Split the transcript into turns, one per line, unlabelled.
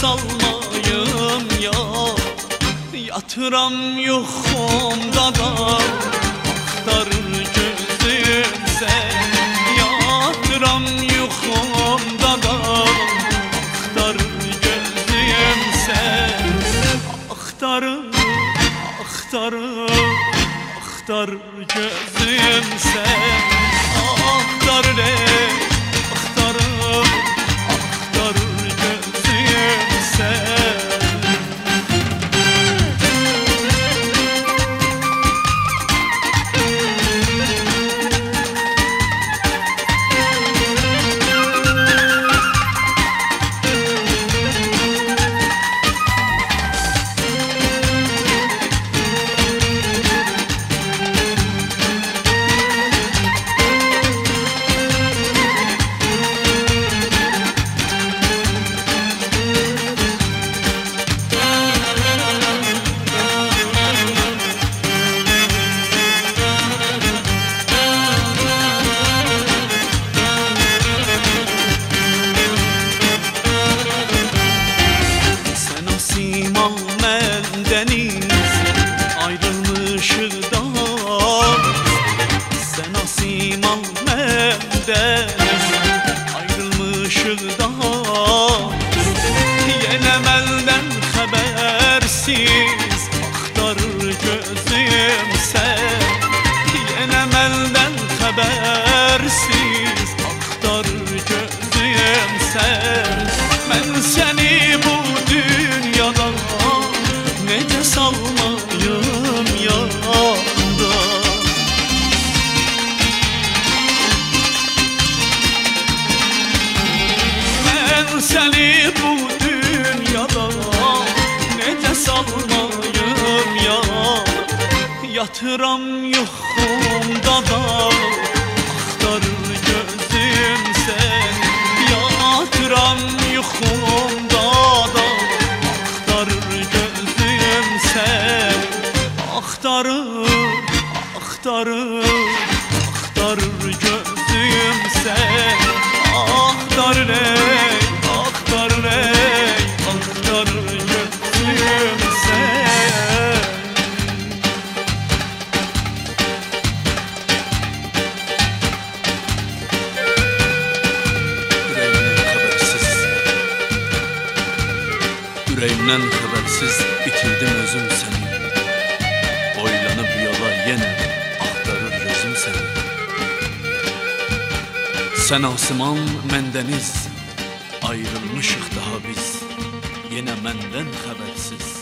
salmayım ya. Yatıram yuxumda da axtarır gözüm sen. Yatıram yuxumda da axtarır gözüm sen. Axtarır, axtarır, axtarır gözüm sen. Axtarır ey, axtarır, axtarır gözüm sen. Simal məndəniz ayrılmışıq da. Sen asimal məndəniz ayrılmışıq da. Yenə məndən xəbərsiz axtarır gözüm sən. Yenə məndən xəbərsiz axtarır gözüm sən. Mən səni bu dünyada necə salmayım yada. Mən səni bu dünyada necə salmayım yada. Yatıram yuxumda da axtarır gözüm sen. Yatıram yuxumda da axtarır gözüm sen. Axtarır, axtarır, axtarır gözüm sen. Axtarır ey, axtarır ey, axtarır gözüm sen. Yüreğimden habersiz bitirdim özüm seni. Boylanıp yola yine axtarır gözüm seni. Sen asiman məndəniz ayrılmışıq daha biz. Yine məndən habersiz